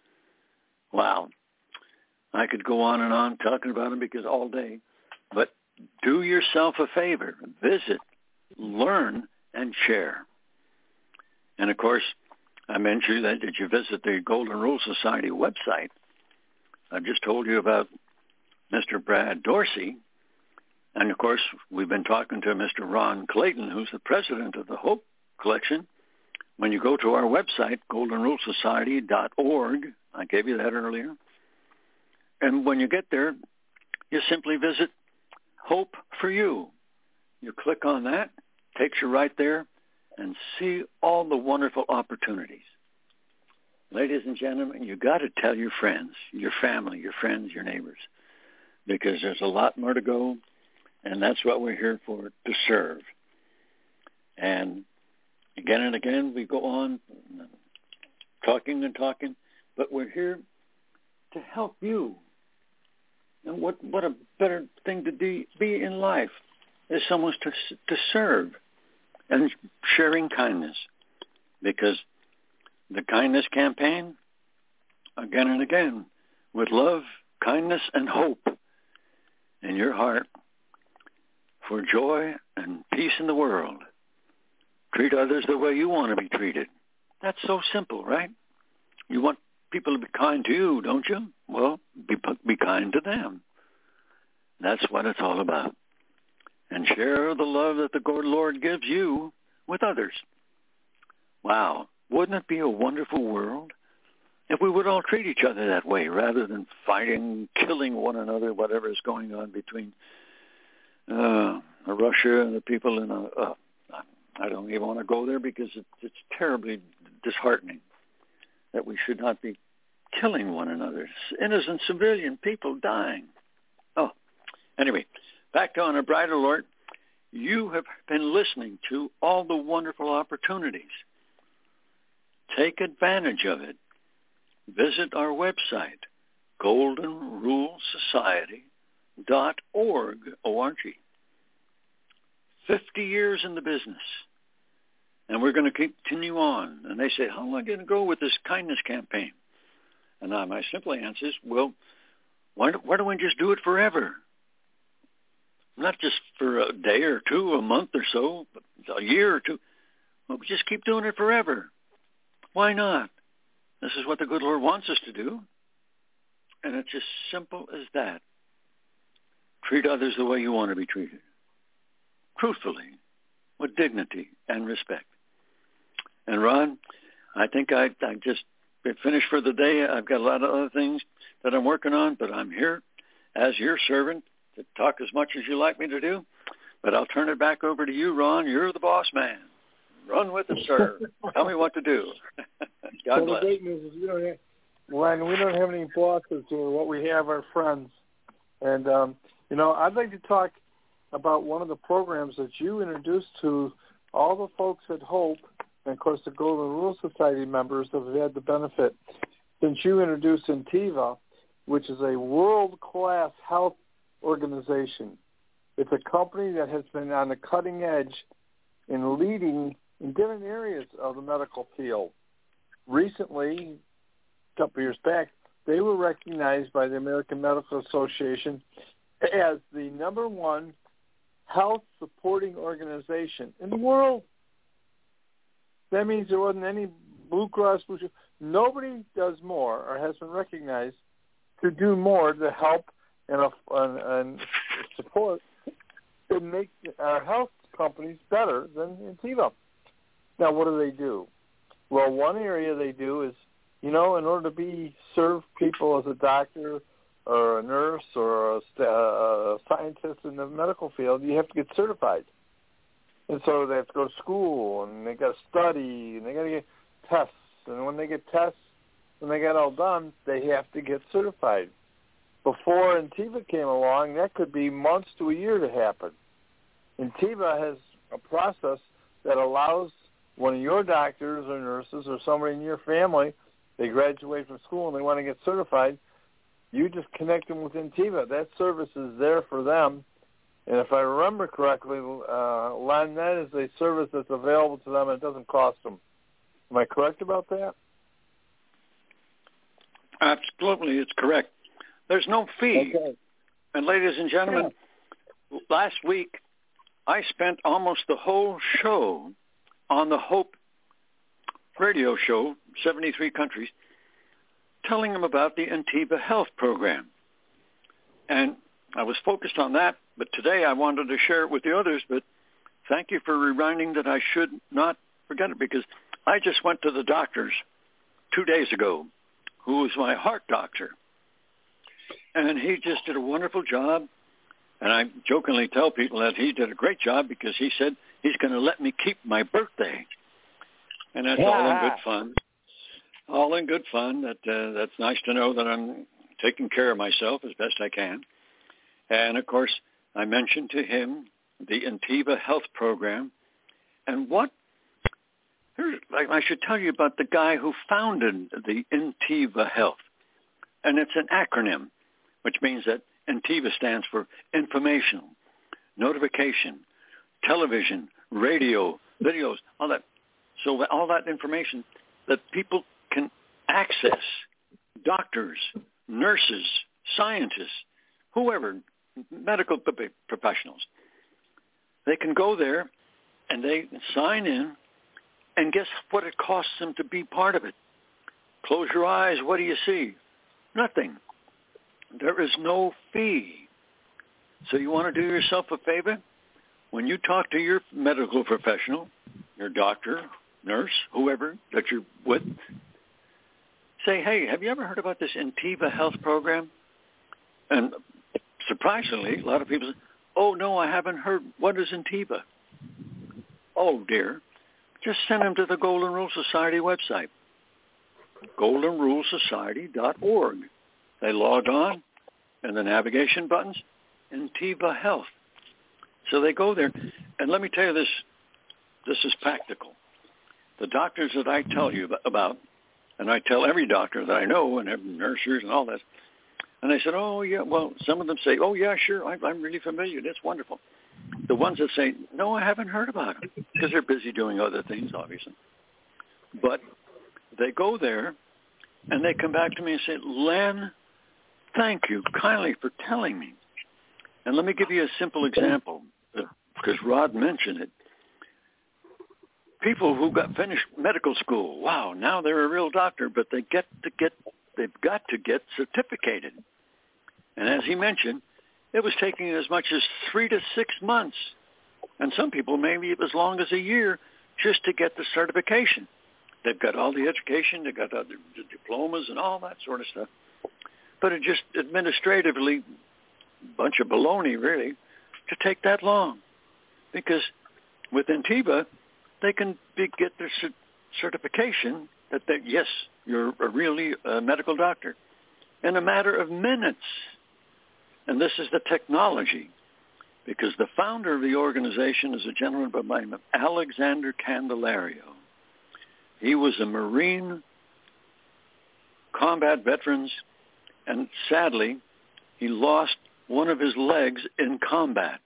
Wow. I could go on and on talking about it because all day. But do yourself a favor. Visit, learn, and share. And, of course, I mentioned that did you visit the Golden Rule Society website. I just told you about Mister Brad Dorsey. And, of course, we've been talking to Mister Ron Clayton, who's the president of the Hope Collection. When you go to our website, golden rule society dot org, I gave you that earlier. And when you get there, you simply visit Hope for You. You click on that, takes you right there, and see all the wonderful opportunities. Ladies and gentlemen, you got to tell your friends, your family, your friends, your neighbors, because there's a lot more to go, and that's what we're here for, to serve. And Again and again, we go on talking and talking, but we're here to help you. And what, what a better thing to be, be in life is someone to, to serve and sharing kindness. Because the kindness campaign, again and again, with love, kindness, and hope in your heart for joy and peace in the world. Treat others the way you want to be treated. That's so simple, right? You want people to be kind to you, don't you? Well, be, be kind to them. That's what it's all about. And share the love that the good Lord gives you with others. Wow. Wouldn't it be a wonderful world if we would all treat each other that way rather than fighting, killing one another, whatever is going on between uh, Russia and the people in a, uh, I don't even want to go there because it, it's terribly disheartening that we should not be killing one another. Innocent civilian people dying. Oh, anyway, back to On a Brighter Alert. You have been listening to all the wonderful opportunities. Take advantage of it. Visit our website, golden rule society dot org, O R G. Fifty years in the business. And we're going to continue on. And they say, how am I going to go with this kindness campaign? And now my simple answer is, well, why, do, why don't we just do it forever? Not just for a day or two, a month or so, but a year or two. Well, we just keep doing it forever. Why not? This is what the good Lord wants us to do. And it's as simple as that. Treat others the way you want to be treated. Truthfully, with dignity and respect. And Ron, I think I, I just finished for the day. I've got a lot of other things that I'm working on, but I'm here as your servant to talk as much as you like me to do. But I'll turn it back over to you, Ron. You're the boss man. Run with it, sir. Tell me what to do. God well, bless. The great news is we don't have, Len, we don't have any bosses here. What we have are friends. And, um, you know, I'd like to talk about one of the programs that you introduced to all the folks at Hope, and, of course, the Golden Rule Society members have had the benefit since you introduced Intiva, which is a world-class health organization. It's a company that has been on the cutting edge in leading in different areas of the medical field. Recently, a couple of years back, they were recognized by the American Medical Association as the number one health supporting organization in the world. That means there wasn't any Blue Cross Blue Shield. Nobody does more or has been recognized to do more to help and, uh, and, and support to make our health companies better than Intiva. Now, what do they do? Well, one area they do is, you know, in order to be serve people as a doctor or a nurse or a, a scientist in the medical field, you have to get certified. And so they have to go to school, and they got to study, and they got to get tests. And when they get tests, when they get all done, they have to get certified. Before Intiva came along, that could be months to a year to happen. Intiva has a process that allows one of your doctors or nurses or somebody in your family, they graduate from school and they want to get certified, you just connect them with Intiva. That service is there for them. And if I remember correctly, uh, LionNet is a service that's available to them and it doesn't cost them. Am I correct about that? Absolutely, it's correct. There's no fee. Okay. And ladies and gentlemen, yeah. Last week I spent almost the whole show on the Hope radio show, seventy-three countries, telling them about the Intiva Health Program. And I was focused on that, but today I wanted to share it with the others, but thank you for reminding that I should not forget it, because I just went to the doctors two days ago, who was my heart doctor. And he just did a wonderful job. And I jokingly tell people that he did a great job because he said he's going to let me keep my birthday. And that's yeah. all in good fun. All in good fun. That uh, that's nice to know that I'm taking care of myself as best I can. And, of course, I mentioned to him the Intiva Health Program. And what Here's, like, I should tell you about the guy who founded the Intiva Health. And it's an acronym, which means that Intiva stands for information, notification, television, radio, videos, all that. So all that information that people can access, doctors, nurses, scientists, whoever, medical professionals, they can go there and they sign in, and guess what it costs them to be part of it? Close your eyes, what do you see? Nothing. There is no fee. So you want to do yourself a favor? When you talk to your medical professional, your doctor, nurse, whoever that you're with, say, hey, have you ever heard about this Intiva Health program? And surprisingly, a lot of people say, oh, no, I haven't heard. What is Intiva? Oh, dear. Just send them to the Golden Rule Society website, golden rule society dot org. They log on, and the navigation buttons, Intiva Health. So they go there, and let me tell you this, this is practical. The doctors that I tell you about, and I tell every doctor that I know, and every nurses and all that, and they said, oh, yeah, well, some of them say, oh, yeah, sure, I, I'm really familiar. That's wonderful. The ones that say, no, I haven't heard about it, because they're busy doing other things, obviously. But they go there, and they come back to me and say, Len, thank you kindly for telling me. And let me give you a simple example, because Rod mentioned it. People who got finished medical school, wow, now they're a real doctor, but they get to get, they've got to get certificated. And as he mentioned, it was taking as much as three to six months, and some people maybe as long as a year, just to get the certification. They've got all the education, they've got the diplomas and all that sort of stuff. But it just administratively, a bunch of baloney, really, to take that long. Because with Intiva, they can be, get their c- certification that, they, yes, you're a really uh, medical doctor in a matter of minutes. And this is the technology, because the founder of the organization is a gentleman by the name of Alexander Candelario. He was a Marine combat veteran, and sadly, he lost one of his legs in combat.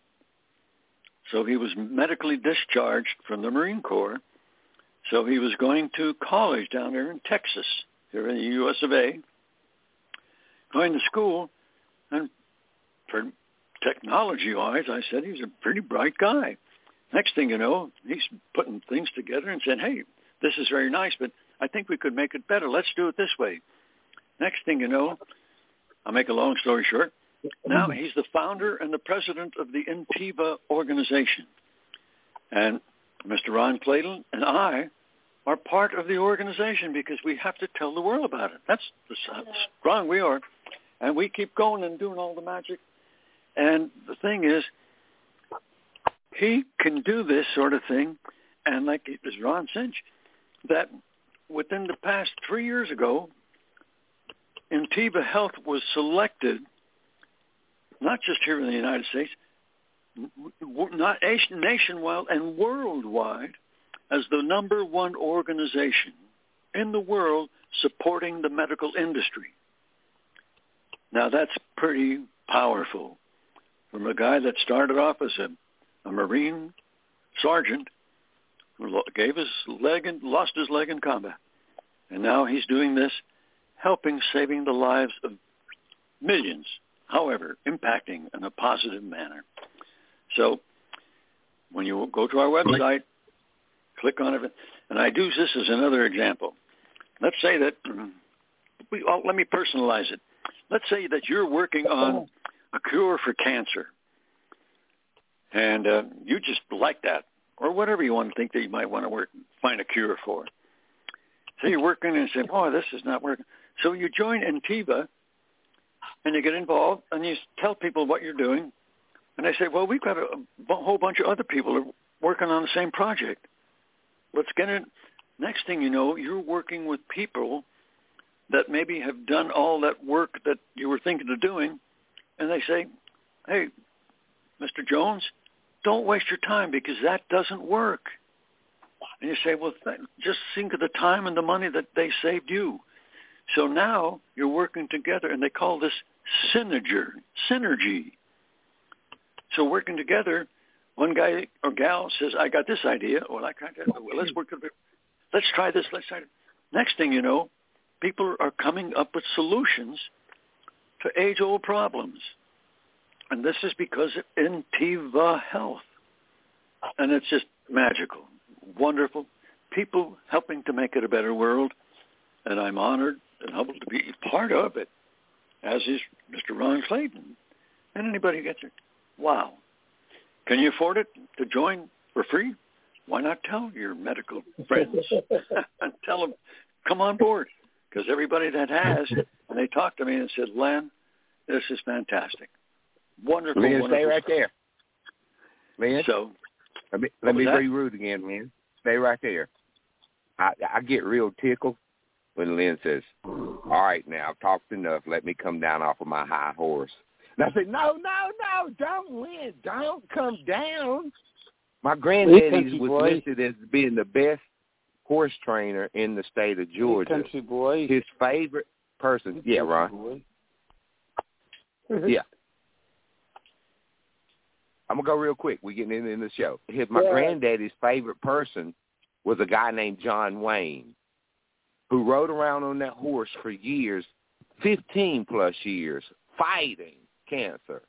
So he was medically discharged from the Marine Corps. So he was going to college down there in Texas, here in the U S of A, going to school, and for technology-wise, I said he's a pretty bright guy. Next thing you know, he's putting things together and saying, hey, this is very nice, but I think we could make it better. Let's do it this way. Next thing you know, I'll make a long story short, now he's the founder and the president of the Intiva organization. And Mister Ron Clayton and I are part of the organization because we have to tell the world about it. That's how strong we are. And we keep going and doing all the magic. And the thing is, he can do this sort of thing, and like as Ron said, that within the past three years ago, Intiva Health was selected, not just here in the United States, not nationwide and worldwide, as the number one organization in the world supporting the medical industry. Now that's pretty powerful. From a guy that started off as a, a Marine sergeant who gave his leg and lost his leg in combat. And now he's doing this, helping saving the lives of millions, however, impacting in a positive manner. So when you go to our website, click on it, and I use this as another example. Let's say that, we, oh, let me personalize it. Let's say that you're working on a cure for cancer, and uh, you just like that, or whatever you want to think that you might want to work, find a cure for. So you're working and say, oh, this is not working. So you join Intiva, and you get involved, and you tell people what you're doing, and they say, well, we've got a, a whole bunch of other people who are working on the same project. Let's get in. Next thing you know, you're working with people that maybe have done all that work that you were thinking of doing, and they say, hey, Mister Jones, don't waste your time because that doesn't work. And you say, well, th- just think of the time and the money that they saved you. So now you're working together, and they call this synergy. Synergy. So working together, one guy or gal says, I got this idea. Well, I got that. Well, let's work together. Let's try this. Let's try it. Next thing you know, people are coming up with solutions to age-old problems. And this is because of Intiva Health. And it's just magical, wonderful. People helping to make it a better world. And I'm honored and humbled to be part of it, as is Mister Ron Clayton. And anybody who gets it. Wow. Can you afford it to join for free? Why not tell your medical friends and tell them, come on board? Because everybody that has, and they talked to me and said, Len, this is fantastic. Wonderful, Lynn, wonderful stay right stuff. there. Lynn, so, let me, let me that? be rude again, Lynn. Stay right there. I, I get real tickled when Lynn says, all right, now, I've talked enough. Let me come down off of my high horse. And I said, no, no, no, don't, Lynn. Don't come down. My granddaddy was boy. listed as being the best horse trainer in the state of Georgia. Country boy. His favorite person. Yeah, Ron. Yeah. I'm going to go real quick. We're getting into in the show. His, my Yeah. granddaddy's favorite person was a guy named John Wayne, who rode around on that horse for years, fifteen plus years, fighting cancer.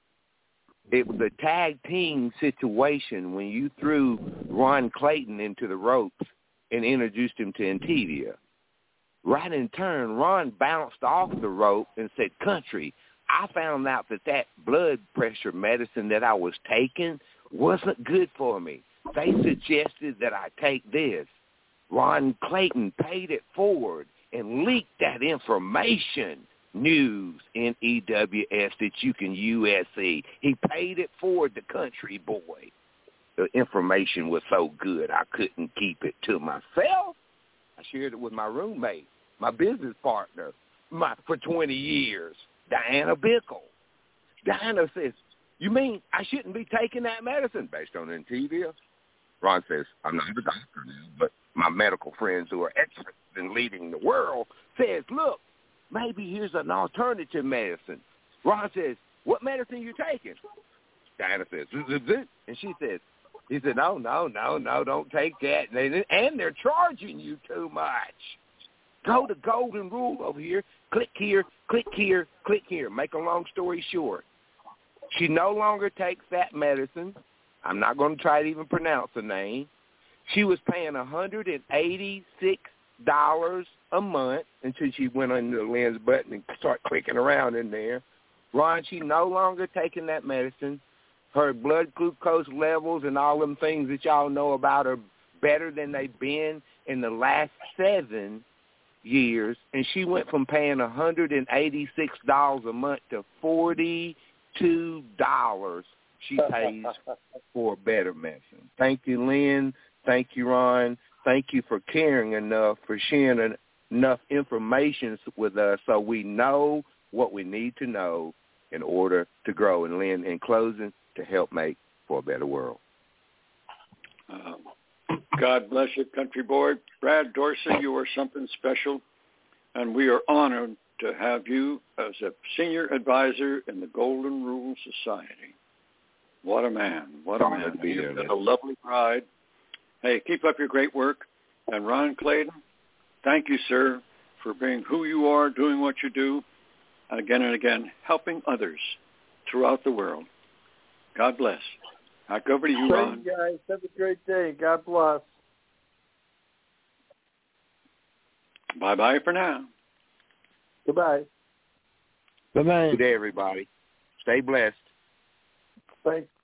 It was a tag team situation when you threw Ron Clayton into the ropes and introduced him to Intiva. Right in turn, Ron bounced off the rope and said, Country, I found out that that blood pressure medicine that I was taking wasn't good for me. They suggested that I take this. Ron Clayton paid it forward and leaked that information. News, N E W S, that you can U S E. He paid it forward, the Country boy. The information was so good I couldn't keep it to myself. I shared it with my roommate, my business partner, my for twenty years, Diana Bickle. Diana says, you mean I shouldn't be taking that medicine based on Intiva? Ron says, I'm not a doctor now, but my medical friends who are experts in leading the world says, look, maybe here's an alternative medicine. Ron says, what medicine you taking? Diana says, this is it. And she says, he said, no, no, no, no, don't take that. And, they, and they're charging you too much. Go to Golden Rule over here. Click here, click here, click here. Make a long story short. She no longer takes that medicine. I'm not going to try to even pronounce the name. She was paying one hundred eighty-six dollars a month until she went under the lens button and started clicking around in there. Ron, she no longer taking that medicine. Her blood glucose levels and all them things that y'all know about are better than they've been in the last seven years. And she went from paying one hundred eighty-six dollars a month to forty-two dollars she pays for better medicine. Thank you, Lynn. Thank you, Ron. Thank you for caring enough, for sharing enough information with us so we know what we need to know in order to grow. And Lynn, in closing, to help make for a better world. Uh, God bless you, Country boy. Brad Dorsey, you are something special, and we are honored to have you as a senior advisor in the Golden Rule Society. What a man. What a man. You've got a lovely pride. Hey, keep up your great work. And Ron Clayton, thank you, sir, for being who you are, doing what you do, and again and again, helping others throughout the world. God bless. Back over to you, Thank Ron. you, guys. Have a great day. God bless. Bye-bye for now. Goodbye. Bye-bye. Good day, everybody. Stay blessed. Thanks.